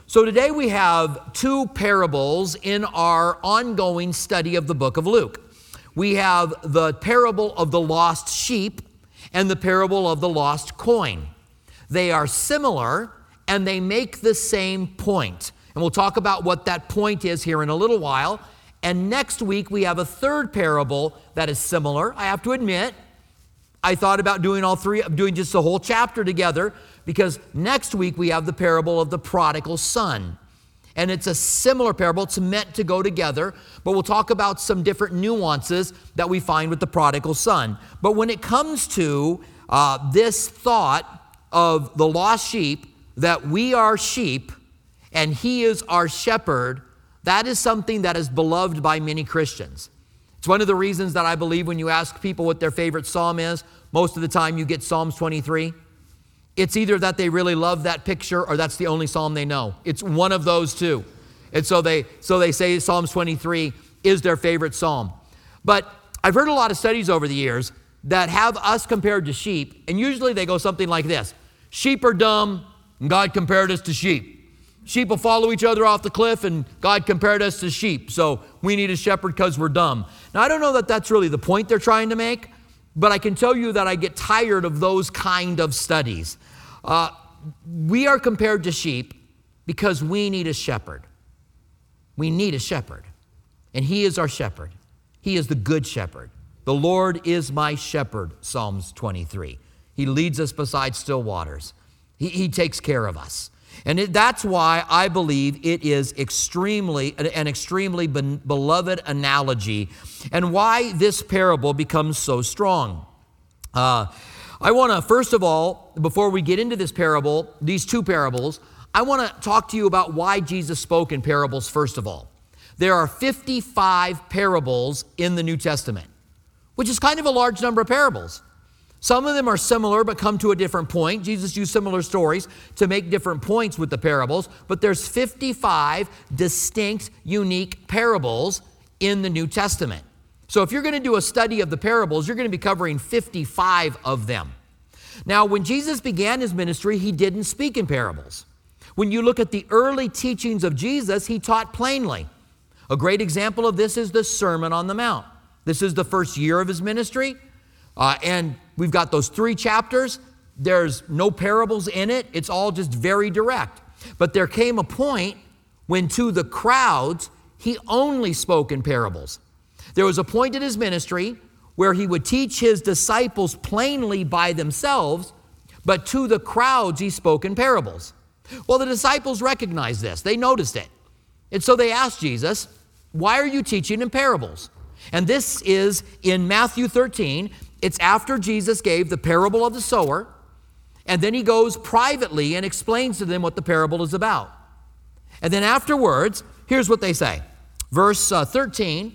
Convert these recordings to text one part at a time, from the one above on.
So today we have two parables in our ongoing study of the book of Luke. We have the parable of the lost sheep and the parable of the lost coin. They are similar and they make the same point. And we'll talk about what that point is here in a little while. And next week we have a third parable that is similar. I have to admit, I thought about doing all three, doing just the whole chapter together, because next week we have the parable of the prodigal son. And it's a similar parable. It's meant to go together, but we'll talk about some different nuances that we find with the prodigal son. But when it comes to this thought of the lost sheep, that we are sheep and he is our shepherd, that is something that is beloved by many Christians. It's one of the reasons that I believe when you ask people what their favorite psalm is, most of the time you get Psalms 23. It's either that they really love that picture or that's the only psalm they know. It's one of those two. And so they say Psalms 23 is their favorite psalm. But I've heard a lot of studies over the years that have us compared to sheep, and usually they go something like this. Sheep are dumb, and God compared us to sheep. Sheep will follow each other off the cliff, and God compared us to sheep. So we need a shepherd because we're dumb. Now, I don't know that that's really the point they're trying to make, but I can tell you that I get tired of those kind of studies. We are compared to sheep because we need a shepherd. We need a shepherd, and he is our shepherd. He is the good shepherd. The Lord is my shepherd, Psalms 23. He leads us beside still waters. He takes care of us. And that's why I believe it is an extremely beloved analogy, and why this parable becomes so strong. I want to, first of all, before we get into this parable, these two parables, I want to talk to you about why Jesus spoke in parables, first of all. There are 55 parables in the New Testament, which is kind of a large number of parables. Some of them are similar but come to a different point. Jesus used similar stories to make different points with the parables, but there's 55 distinct, unique parables in the New Testament. So if you're going to do a study of the parables, you're going to be covering 55 of them. Now, when Jesus began his ministry, he didn't speak in parables. When you look at the early teachings of Jesus, he taught plainly. A great example of this is the Sermon on the Mount. This is the first year of his ministry. And we've got those 3 chapters. There's no parables in it. It's all just very direct. But there came a point when to the crowds, he only spoke in parables. There was a point in his ministry where he would teach his disciples plainly by themselves, but to the crowds he spoke in parables. Well, the disciples recognized this. They noticed it. And so they asked Jesus, why are you teaching in parables? And this is in Matthew 13. It's after Jesus gave the parable of the sower, and then he goes privately and explains to them what the parable is about. And then afterwards, here's what they say. Verse 10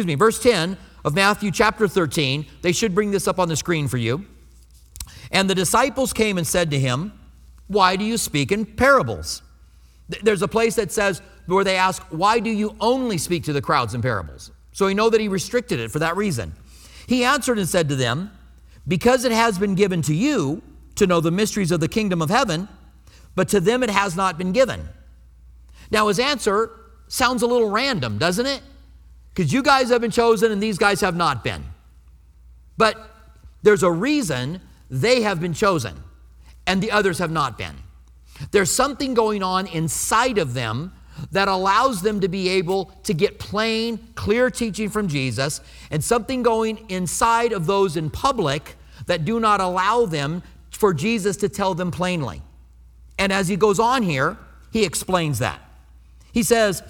of Matthew chapter 13. They should bring this up on the screen for you. And the disciples came and said to him, why do you speak in parables? There's a place that says, where they ask, why do you only speak to the crowds in parables? So we know that he restricted it for that reason. He answered and said to them, because it has been given to you to know the mysteries of the kingdom of heaven, but to them it has not been given. Now his answer sounds a little random, doesn't it? Because you guys have been chosen and these guys have not been. But there's a reason they have been chosen and the others have not been. There's something going on inside of them that allows them to be able to get plain, clear teaching from Jesus, and something going inside of those in public that do not allow them for Jesus to tell them plainly. And as he goes on here, he explains that. He says,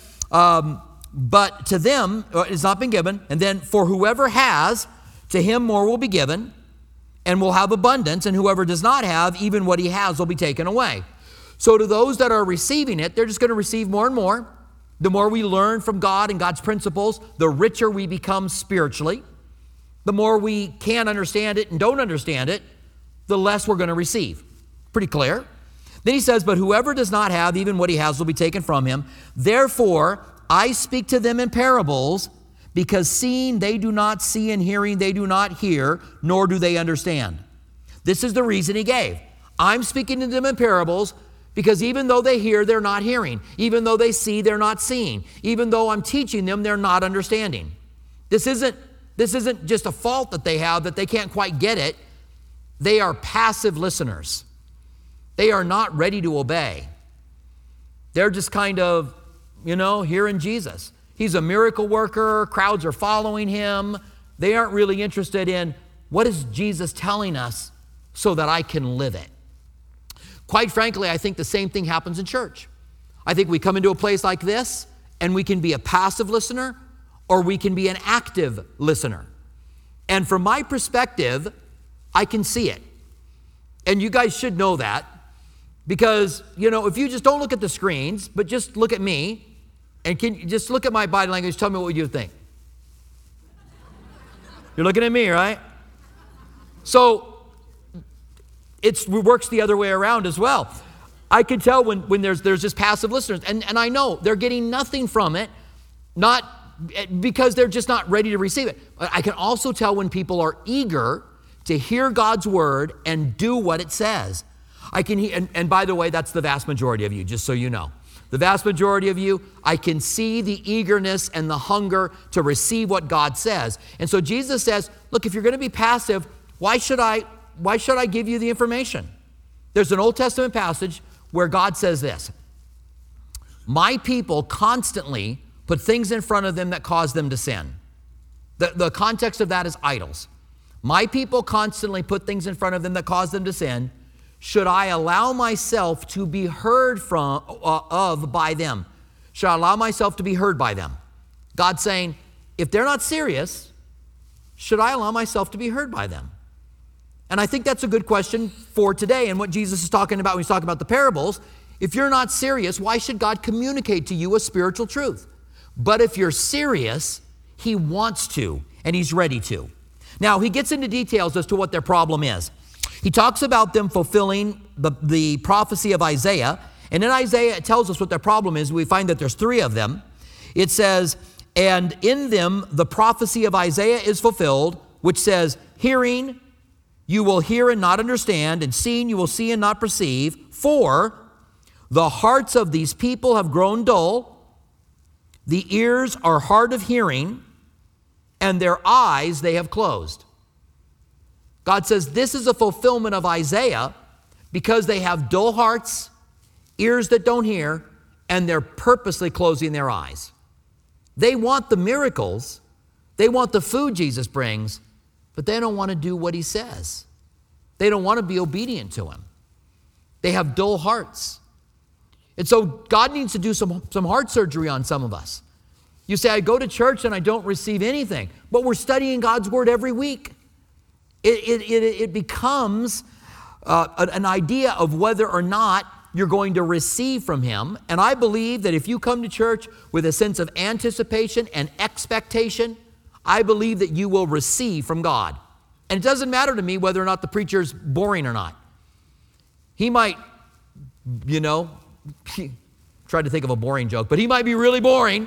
but to them it's not been given, and then for whoever has, to him more will be given, and will have abundance, and whoever does not have, even what he has will be taken away. So to those that are receiving it, they're just going to receive more and more. The more we learn from God and God's principles, the richer we become spiritually. The more we can understand it and don't understand it, the less we're going to receive. Pretty clear. Then he says, but whoever does not have, even what he has will be taken from him. Therefore, I speak to them in parables, because seeing they do not see, and hearing they do not hear, nor do they understand. This is the reason he gave. I'm speaking to them in parables Because even though they hear, they're not hearing. Even though they see, they're not seeing. Even though I'm teaching them, they're not understanding. This isn't just a fault that they have, that they can't quite get it. They are passive listeners. They are not ready to obey. They're just kind of, hearing Jesus. He's a miracle worker. Crowds are following him. They aren't really interested in, what is Jesus telling us so that I can live it? Quite frankly, I think the same thing happens in church. I think we come into a place like this and we can be a passive listener or we can be an active listener. And from my perspective, I can see it. And you guys should know that because, if you just don't look at the screens, but just look at me and can you just look at my body language, tell me what you think. You're looking at me, right? So, it works the other way around as well. I can tell when there's just passive listeners, and I know they're getting nothing from it, not because they're just not ready to receive it. But I can also tell when people are eager to hear God's word and do what it says. I can hear, and by the way, that's the vast majority of you, just so you know. The vast majority of you, I can see the eagerness and the hunger to receive what God says. And so Jesus says, look, if you're going to be passive, why should I give you the information? There's an Old Testament passage where God says this: my people constantly put things in front of them that cause them to sin. The context of that is idols. My people constantly put things in front of them that cause them to sin. Should I allow myself to be heard by them? Should I allow myself to be heard by them? God's saying, if they're not serious, should I allow myself to be heard by them? And I think that's a good question for today and what Jesus is talking about when he's talking about the parables. If you're not serious, why should God communicate to you a spiritual truth? But if you're serious, he wants to, and he's ready to. Now, he gets into details as to what their problem is. He talks about them fulfilling the prophecy of Isaiah. And in Isaiah, it tells us what their problem is. We find that there's 3 of them. It says, and in them, the prophecy of Isaiah is fulfilled, which says, hearing, you will hear and not understand, and seeing, you will see and not perceive. For the hearts of these people have grown dull, the ears are hard of hearing, and their eyes they have closed. God says this is a fulfillment of Isaiah because they have dull hearts, ears that don't hear, and they're purposely closing their eyes. They want the miracles, they want the food Jesus brings, but they don't want to do what he says. They don't want to be obedient to him. They have dull hearts. And so God needs to do some heart surgery on some of us. You say, I go to church and I don't receive anything, but we're studying God's word every week. It becomes an idea of whether or not you're going to receive from him. And I believe that if you come to church with a sense of anticipation and expectation, I believe that you will receive from God. And it doesn't matter to me whether or not the preacher's boring or not. He might, tried to think of a boring joke, but he might be really boring.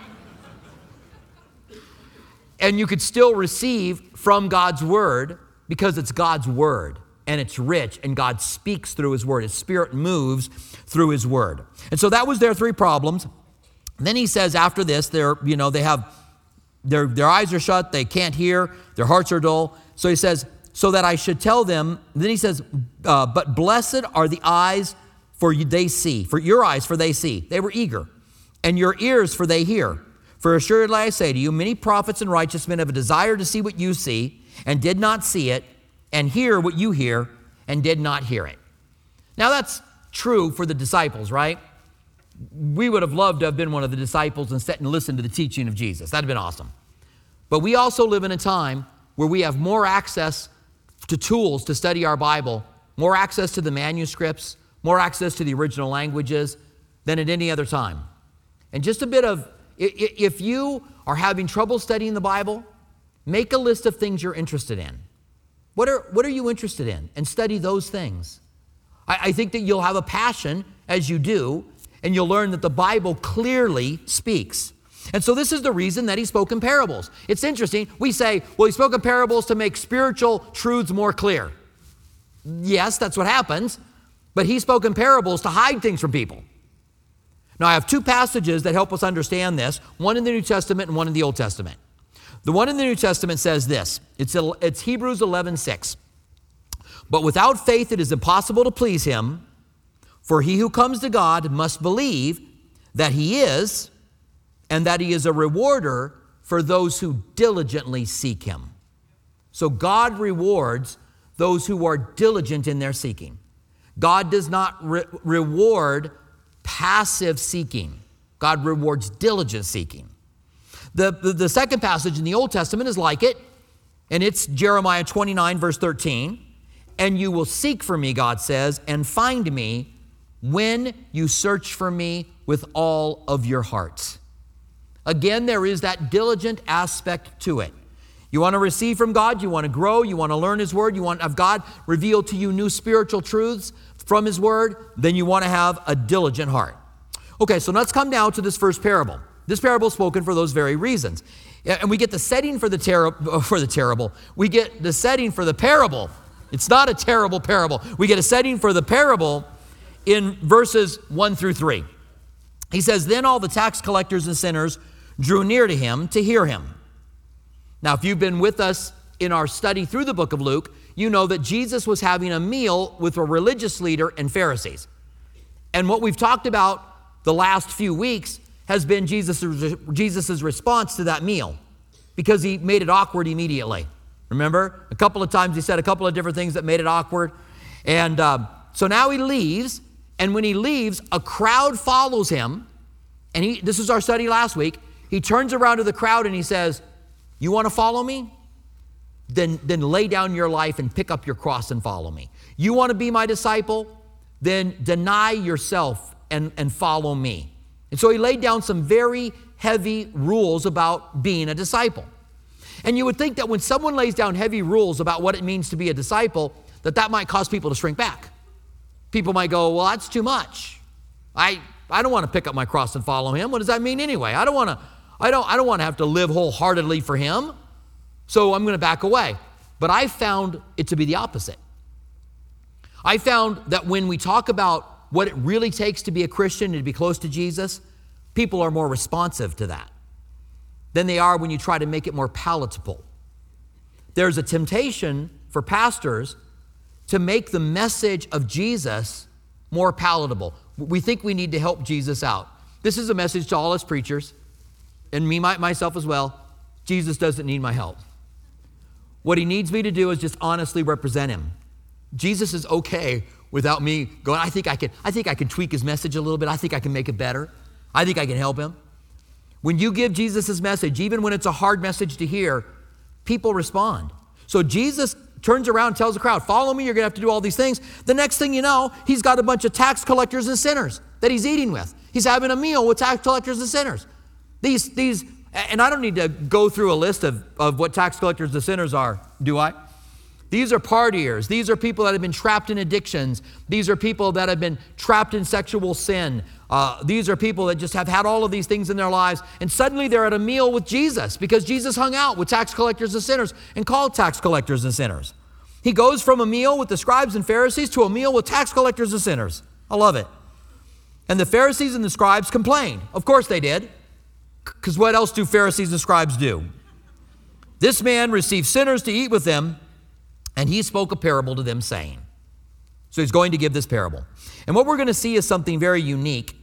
And you could still receive from God's word because it's God's word and it's rich and God speaks through his word. His spirit moves through his word. And so that was their 3 problems. And then he says after this, they have their eyes are shut, they can't hear, their hearts are dull. So he says, so that I should tell them, then he says, but blessed are the eyes for they see, for your eyes for they see. They were eager. And your ears for they hear. For assuredly I say to you, many prophets and righteous men have a desire to see what you see and did not see it, and hear what you hear and did not hear it. Now that's true for the disciples, right? We would have loved to have been one of the disciples and sat and listened to the teaching of Jesus. That'd have been awesome. But we also live in a time where we have more access to tools to study our Bible, more access to the manuscripts, more access to the original languages than at any other time. And just a bit of, if you are having trouble studying the Bible, make a list of things you're interested in. What are you interested in? And study those things. I think that you'll have a passion as you do, and you'll learn that the Bible clearly speaks. And so this is the reason that he spoke in parables. It's interesting. We say, well, he spoke in parables to make spiritual truths more clear. Yes, that's what happens. But he spoke in parables to hide things from people. Now, I have two passages that help us understand this, one in the New Testament and one in the Old Testament. The one in the New Testament says this. It's Hebrews 11:6. But without faith it is impossible to please him, for he who comes to God must believe that he is, and that he is a rewarder for those who diligently seek him. So God rewards those who are diligent in their seeking. God does not reward passive seeking. God rewards diligent seeking. The second passage in the Old Testament is like it, and it's Jeremiah 29, verse 13. And you will seek for me, God says, and find me when you search for me with all of your heart. Again, there is that diligent aspect to it. You want to receive from God, you want to grow, you want to learn his word, you want to have God reveal to you new spiritual truths from his word, then you want to have a diligent heart. Okay, so let's come now to this first parable. This parable is spoken for those very reasons. And we get the setting for the terrible. We get the setting for the parable. It's not a terrible parable. We get a setting for the parable in verses 1 through 3. He says, then all the tax collectors and sinners drew near to him to hear him. Now, if you've been with us in our study through the book of Luke, you know that Jesus was having a meal with a religious leader and Pharisees. And what we've talked about the last few weeks has been Jesus's response to that meal, because he made it awkward immediately. Remember? A couple of times he said a couple of different things that made it awkward. And so now he leaves, and when he leaves, a crowd follows him. And this is our study last week. He turns around to the crowd and he says, you want to follow me? Then lay down your life and pick up your cross and follow me. You want to be my disciple? Then deny yourself and follow me. And so he laid down some very heavy rules about being a disciple. And you would think that when someone lays down heavy rules about what it means to be a disciple, that might cause people to shrink back. People might go, well, that's too much. I don't want to pick up my cross and follow him. What does that mean anyway? I don't want to have to live wholeheartedly for him. So I'm going to back away. But I found it to be the opposite. I found that when we talk about what it really takes to be a Christian and to be close to Jesus, people are more responsive to that than they are when you try to make it more palatable. There's a temptation for pastors to make the message of Jesus more palatable. We think we need to help Jesus out. This is a message to all us preachers, and me, myself as well. Jesus doesn't need my help. What he needs me to do is just honestly represent him. Jesus is okay without me going, I think I can tweak his message a little bit. I think I can make it better. I think I can help him. When you give Jesus' message, even when it's a hard message to hear, people respond. So Jesus turns around and tells the crowd, follow me, you're going to have to do all these things. The next thing you know, he's got a bunch of tax collectors and sinners that he's eating with. He's having a meal with tax collectors and sinners. These, and I don't need to go through a list of what tax collectors and sinners are, do I? These are partiers. These are people that have been trapped in addictions. These are people that have been trapped in sexual sin. These are people that just have had all of these things in their lives, and suddenly they're at a meal with Jesus because Jesus hung out with tax collectors and sinners and called tax collectors and sinners. He goes from a meal with the scribes and Pharisees to a meal with tax collectors and sinners. I love it. And the Pharisees and the scribes complained. Of course they did, because what else do Pharisees and scribes do? This man received sinners to eat with them, and he spoke a parable to them, saying. So he's going to give this parable. And what we're going to see is something very unique.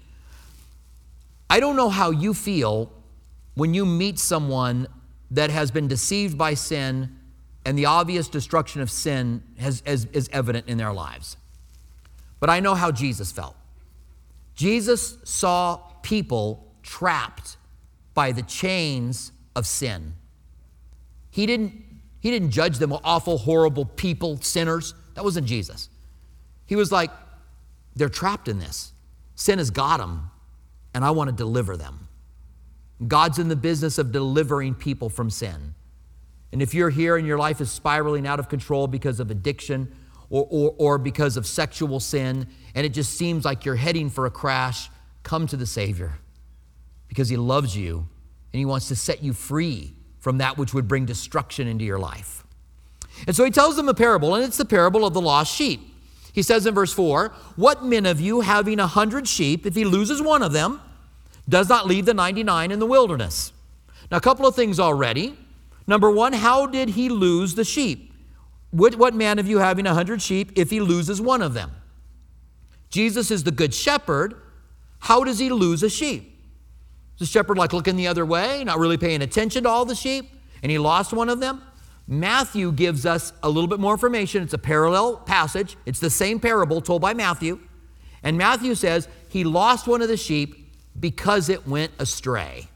I don't know how you feel when you meet someone that has been deceived by sin and the obvious destruction of sin is evident in their lives. But I know how Jesus felt. Jesus saw people trapped by the chains of sin. He didn't judge them, awful, horrible people, sinners. That wasn't Jesus. He was like, they're trapped in this. Sin has got them, and I want to deliver them. God's in the business of delivering people from sin. And if you're here and your life is spiraling out of control because of addiction or because of sexual sin, and it just seems like you're heading for a crash, come to the Savior, because he loves you and he wants to set you free from that which would bring destruction into your life. And so he tells them a parable, and it's the parable of the lost sheep. He says in verse 4, what man of you having 100 sheep, if he loses one of them, does not leave the 99 in the wilderness? Now, a couple of things already. Number one, how did he lose the sheep? What man of you having 100 sheep if he loses one of them? Jesus is the good shepherd. How does he lose a sheep? Is the shepherd like looking the other way, not really paying attention to all the sheep, and he lost one of them? Matthew gives us a little bit more information. It's a parallel passage. It's the same parable told by Matthew. And Matthew says he lost one of the sheep because it went astray.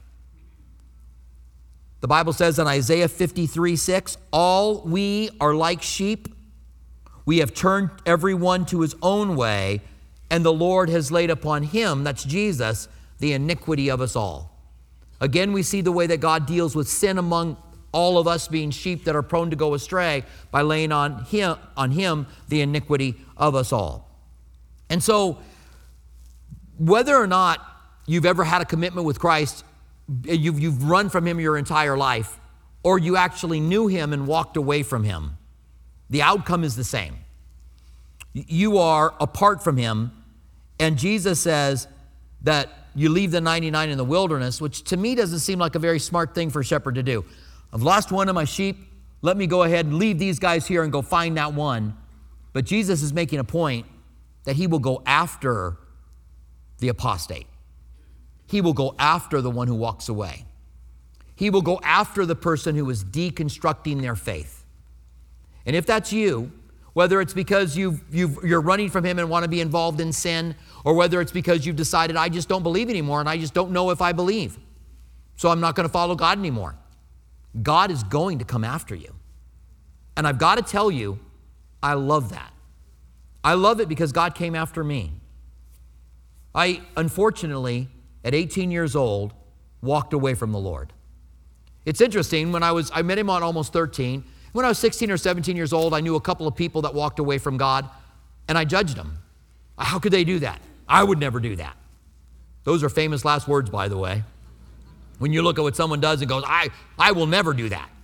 The Bible says in Isaiah 53:6, all we are like sheep. We have turned everyone to his own way, and the Lord has laid upon him, that's Jesus, the iniquity of us all. Again, we see the way that God deals with sin among all of us being sheep that are prone to go astray by laying on him the iniquity of us all. And so, whether or not you've ever had a commitment with Christ, you've run from him your entire life, or you actually knew him and walked away from him, the outcome is the same. You are apart from him, and Jesus says that you leave the 99 in the wilderness, which to me doesn't seem like a very smart thing for a shepherd to do. I've lost one of my sheep. Let me go ahead and leave these guys here and go find that one. But Jesus is making a point that he will go after the apostate. He will go after the one who walks away. He will go after the person who is deconstructing their faith. And if that's you, whether it's because you're running from him and want to be involved in sin, or whether it's because you've decided, I just don't believe anymore and I just don't know if I believe, so I'm not going to follow God anymore. God is going to come after you. And I've got to tell you, I love that. I love it because God came after me. I, unfortunately, at 18 years old, walked away from the Lord. It's interesting, I met him on almost 13. When I was 16 or 17 years old, I knew a couple of people that walked away from God, and I judged them. How could they do that? I would never do that. Those are famous last words, by the way. When you look at what someone does and goes, I will never do that.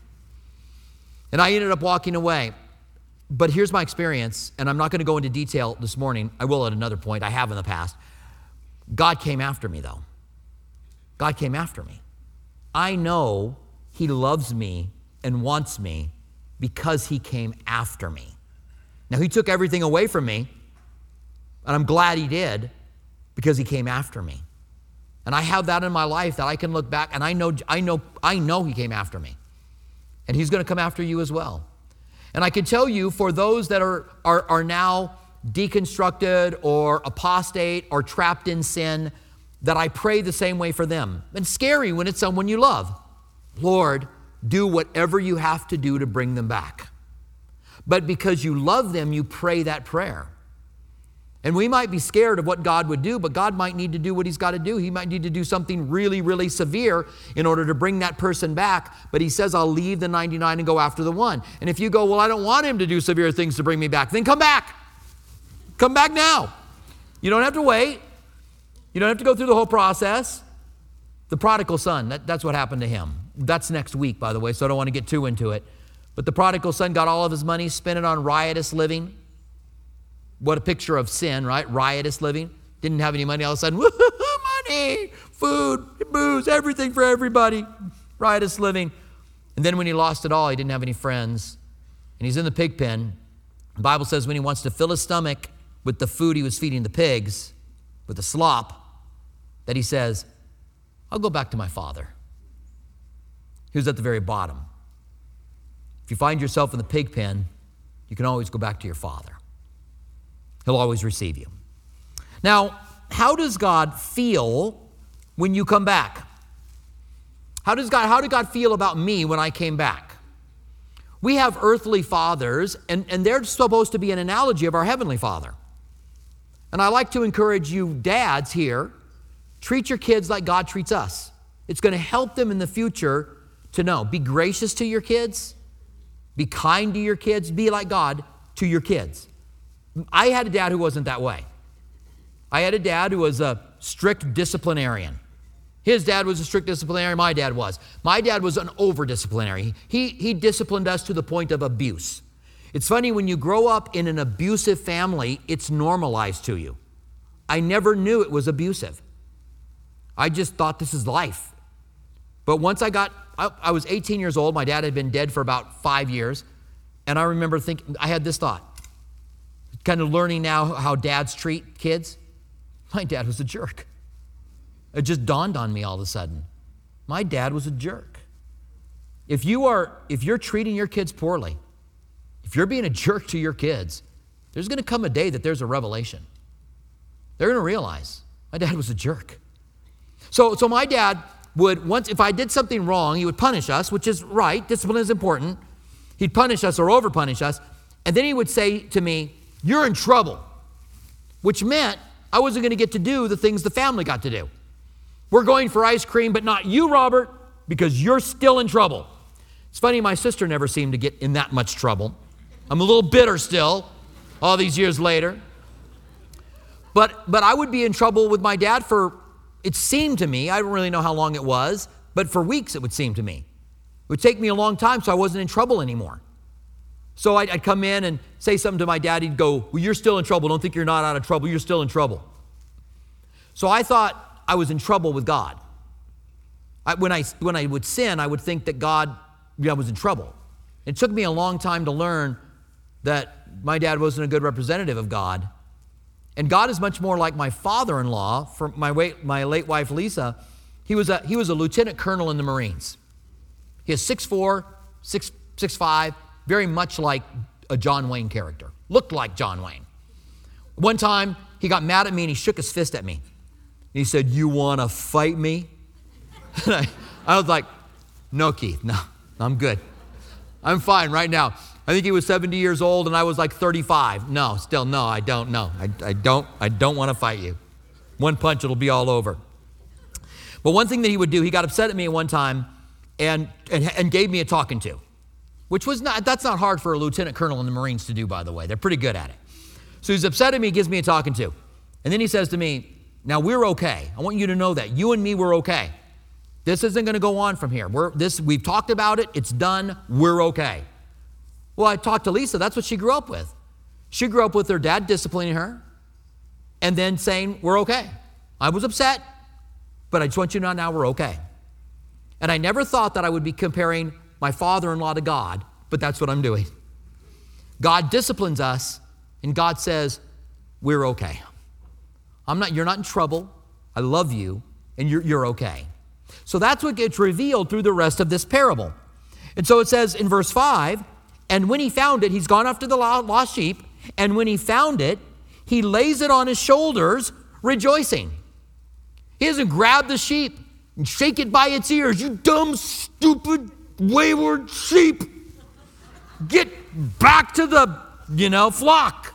And I ended up walking away. But here's my experience, and I'm not going to go into detail this morning. I will at another point. I have in the past. God came after me, though. God came after me. I know he loves me and wants me because he came after me. Now, he took everything away from me, and I'm glad he did because he came after me. And I have that in my life that I can look back and I know he came after me. And he's going to come after you as well. And I can tell you, for those that are now deconstructed or apostate or trapped in sin, that I pray the same way for them. And it's scary when it's someone you love. Lord, do whatever you have to do to bring them back. But because you love them, you pray that prayer. And we might be scared of what God would do, but God might need to do what he's got to do. He might need to do something really, really severe in order to bring that person back. But he says, I'll leave the 99 and go after the one. And if you go, well, I don't want him to do severe things to bring me back, then come back. Come back now. You don't have to wait. You don't have to go through the whole process. The prodigal son, that's what happened to him. That's next week, by the way, so I don't want to get too into it. But the prodigal son got all of his money, spent it on riotous living. What a picture of sin, right? Riotous living. Didn't have any money. All of a sudden, woohoo, money, food, booze, everything for everybody. Riotous living. And then when he lost it all, he didn't have any friends. And he's in the pig pen. The Bible says when he wants to fill his stomach with the food he was feeding the pigs, with the slop, that he says, I'll go back to my father. He was at the very bottom. If you find yourself in the pig pen, you can always go back to your father. He'll always receive you. Now, how does God feel when you come back? How did God feel about me when I came back? We have earthly fathers, and they're supposed to be an analogy of our heavenly Father. And I like to encourage you dads here, treat your kids like God treats us. It's going to help them in the future to know. Be gracious to your kids. Be kind to your kids. Be like God to your kids. I had a dad who wasn't that way. I had a dad who was a strict disciplinarian. His dad was a strict disciplinarian. My dad was. My dad was an over-disciplinary. He disciplined us to the point of abuse. It's funny, when you grow up in an abusive family, it's normalized to you. I never knew it was abusive. I just thought this is life. But once I was 18 years old. My dad had been dead for about 5 years. And I remember thinking, I had this thought, kind of learning now how dads treat kids. My dad was a jerk. It just dawned on me all of a sudden. My dad was a jerk. If you're treating your kids poorly, if you're being a jerk to your kids, there's going to come a day that there's a revelation. They're going to realize my dad was a jerk. So my dad would, if I did something wrong, he would punish us, which is right. Discipline is important. He'd punish us or over-punish us. And then he would say to me, "You're in trouble," which meant I wasn't going to get to do the things the family got to do. "We're going for ice cream, but not you, Robert, because you're still in trouble." It's funny, my sister never seemed to get in that much trouble. I'm a little bitter still, all these years later. But I would be in trouble with my dad for, it seemed to me, I don't really know how long it was, but for weeks it would seem to me. It would take me a long time, so I wasn't in trouble anymore. So I'd come in and say something to my dad. He'd go, "Well, you're still in trouble. Don't think you're not out of trouble. You're still in trouble." So I thought I was in trouble with God. When I would sin, I would think that God, I was in trouble. It took me a long time to learn that my dad wasn't a good representative of God. And God is much more like my father-in-law, for my late wife, Lisa. He was a lieutenant colonel in the Marines. He is 6'4", 6'5", very much like a John Wayne character. Looked like John Wayne. One time, he got mad at me and he shook his fist at me. And he said, "You want to fight me?" And I was like, "No, Keith, no, I'm good. I'm fine right now." I think he was 70 years old and I was like 35. No, still, no, I don't know. I don't want to fight you. One punch, it'll be all over. But one thing that he would do, he got upset at me at one time and gave me a talking to, which that's not hard for a lieutenant colonel in the Marines to do, by the way. They're pretty good at it. So he's upset at me, gives me a talking to. And then he says to me, "Now we're okay. I want you to know that. You and me, we're okay. This isn't going to go on from here. We've talked about it. It's done. We're okay." Well, I talked to Lisa. That's what she grew up with. She grew up with her dad disciplining her and then saying, "We're okay. I was upset, but I just want you to know now we're okay." And I never thought that I would be comparing my father-in-law to God, but that's what I'm doing. God disciplines us, and God says, "We're okay. You're not in trouble. I love you, and you're okay." So that's what gets revealed through the rest of this parable. And so it says in verse 5, "And when he found it," he's gone after the lost sheep, "and when he found it, he lays it on his shoulders, rejoicing." He doesn't grab the sheep and shake it by its ears. "You dumb, stupid, wayward sheep. Get back to the, flock."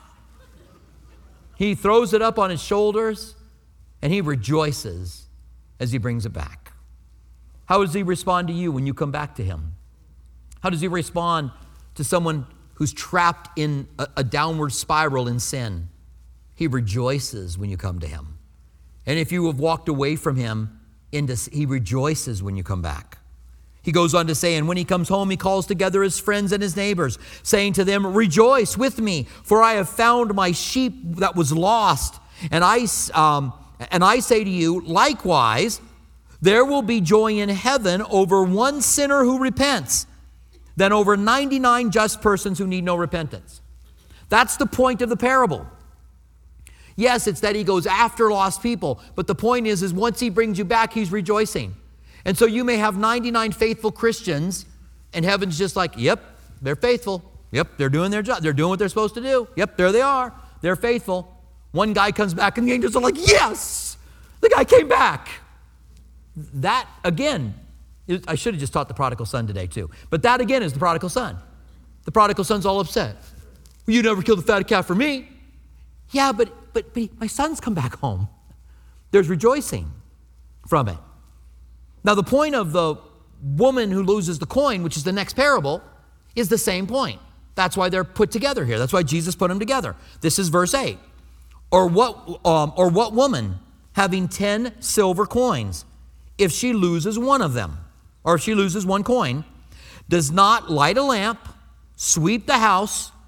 He throws it up on his shoulders and he rejoices as he brings it back. How does he respond to you when you come back to him? How does he respond to someone who's trapped in a downward spiral in sin? He rejoices when you come to him. And if you have walked away from him, he rejoices when you come back. He goes on to say, "And when he comes home, he calls together his friends and his neighbors, saying to them, 'Rejoice with me, for I have found my sheep that was lost.' And I say to you, likewise, there will be joy in heaven over one sinner who repents than over 99 just persons who need no repentance." That's the point of the parable. Yes, it's that he goes after lost people, but the point is once he brings you back, he's rejoicing. And so you may have 99 faithful Christians, and heaven's just like, "Yep, they're faithful. Yep, they're doing their job. They're doing what they're supposed to do. Yep, there they are. They're faithful." One guy comes back, and the angels are like, "Yes, the guy came back." That, again, I should have just taught the prodigal son today too. But that again is the prodigal son. The prodigal son's all upset. "Well, you never killed the fatted calf for me." Yeah, but my son's come back home. There's rejoicing from it. Now the point of the woman who loses the coin, which is the next parable, is the same point. That's why they're put together here. That's why Jesus put them together. This is verse 8. Or what woman, having 10 silver coins, if she loses one of them, or if she loses one coin, does not light a lamp, sweep the house,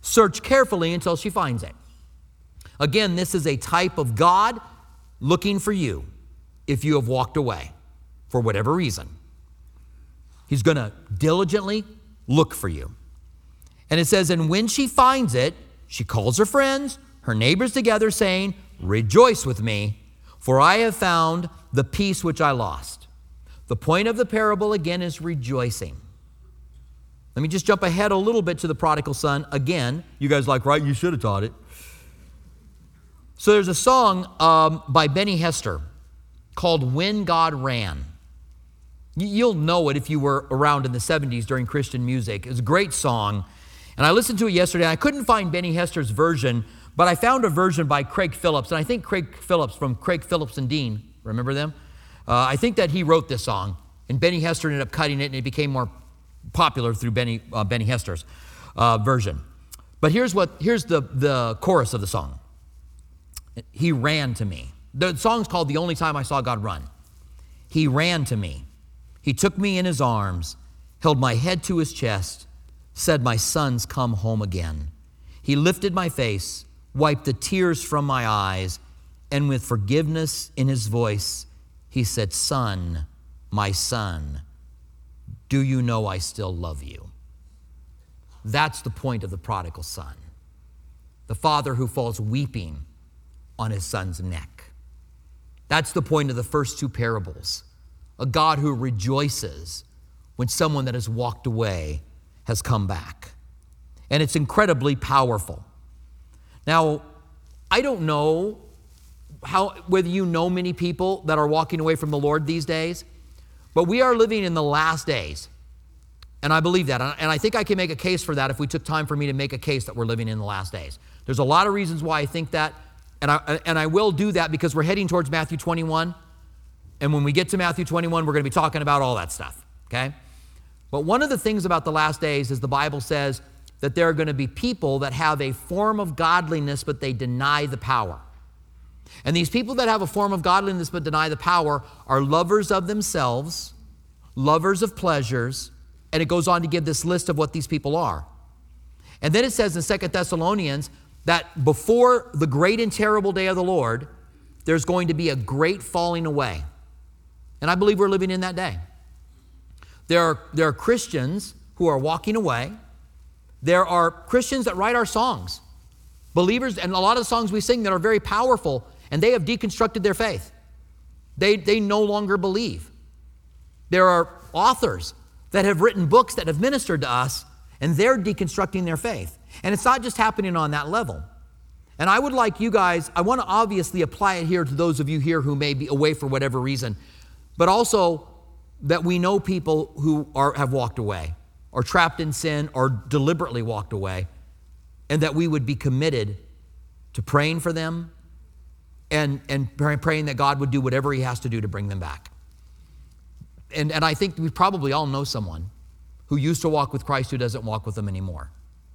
search carefully until she finds it. Again, this is a type of God looking for you if you have walked away for whatever reason. He's going to diligently look for you. And it says, and when she finds it, she calls her friends, her neighbors together, saying, rejoice with me, for I have found the piece which I lost. The point of the parable, again, is rejoicing. Let me just jump ahead a little bit to the prodigal son. Again, you guys like, right? You should have taught it. So there's a song by Benny Hester called When God Ran. You'll know it if you were around in the 70s during Christian music. It's a great song. And I listened to it yesterday. I couldn't find Benny Hester's version, but I found a version by Craig Phillips. And I think Craig Phillips from Craig Phillips and Dean, remember them? I think that he wrote this song. And Benny Hester ended up cutting it, and it became more popular through Benny Hester's version. But here's the chorus of the song. He ran to me. The song's called The Only Time I Saw God Run. He ran to me. He took me in his arms, held my head to his chest, said, my son's come home again. He lifted my face, wiped the tears from my eyes, and with forgiveness in his voice, he said, son, my son, do you know I still love you? That's the point of the prodigal son. The father who falls weeping on his son's neck. That's the point of the first two parables. A God who rejoices when someone that has walked away has come back. And it's incredibly powerful. Now, I don't know whether you know many people that are walking away from the Lord these days, but we are living in the last days. And I believe that. And I think I can make a case for that if we took time for me to make a case that we're living in the last days. There's a lot of reasons why I think that, and I will do that because we're heading towards Matthew 21. And when we get to Matthew 21, we're going to be talking about all that stuff, okay? But one of the things about the last days is the Bible says that there are going to be people that have a form of godliness, but they deny the power. And these people that have a form of godliness but deny the power are lovers of themselves, lovers of pleasures, and it goes on to give this list of what these people are. And then it says in 2 Thessalonians that before the great and terrible day of the Lord, there's going to be a great falling away. And I believe we're living in that day. There are Christians who are walking away. There are Christians that write our songs. Believers, and a lot of the songs we sing that are very powerful, and they have deconstructed their faith. They no longer believe. There are authors that have written books that have ministered to us, and they're deconstructing their faith. And it's not just happening on that level. And I would like you guys, I want to obviously apply it here to those of you here who may be away for whatever reason, but also that we know people who have walked away or trapped in sin or deliberately walked away, and that we would be committed to praying for them and praying that God would do whatever he has to do to bring them back. And I think we probably all know someone who used to walk with Christ who doesn't walk with him anymore.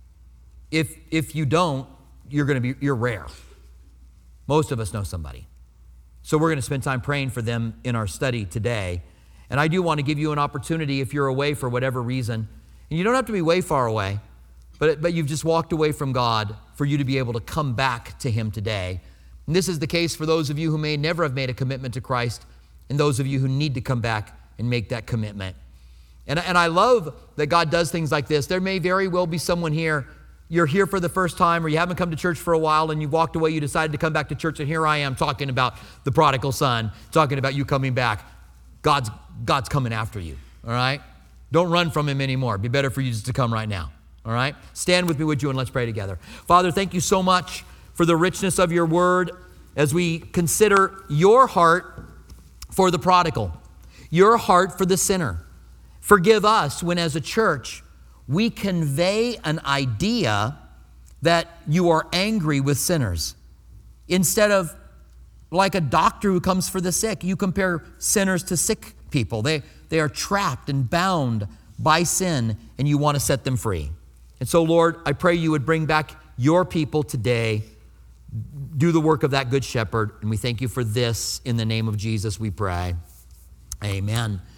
If you don't, you're rare. Most of us know somebody. So we're going to spend time praying for them in our study today. And I do want to give you an opportunity if you're away for whatever reason. And you don't have to be way far away, but you've just walked away from God, for you to be able to come back to him today. And this is the case for those of you who may never have made a commitment to Christ, and those of you who need to come back and make that commitment. And I love that God does things like this. There may very well be someone here, you're here for the first time, or you haven't come to church for a while, and you walked away, you decided to come back to church, and here I am talking about the prodigal son, talking about you coming back. God's coming after you, all right? Don't run from him anymore. It'd be better for you just to come right now, all right? Stand with me, would you, and let's pray together. Father, thank you so much for the richness of your word as we consider your heart for the prodigal, your heart for the sinner. Forgive us when, as a church, we convey an idea that you are angry with sinners. Instead of like a doctor who comes for the sick, you compare sinners to sick people. They are trapped and bound by sin, and you want to set them free. And so, Lord, I pray you would bring back your people today. Do the work of that good shepherd, and we thank you for this. In the name of Jesus, we pray. Amen.